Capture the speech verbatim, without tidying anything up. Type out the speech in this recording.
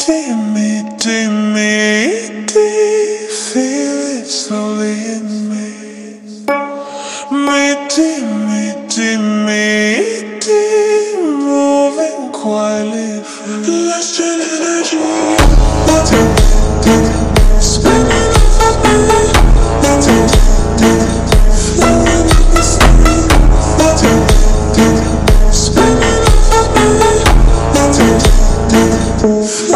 Meety, meety, feel it slowly in me. Meety, meety, meety, moving quietly. Lost in energy. Spinning off my head. Flowing in the street. Spinning off my head.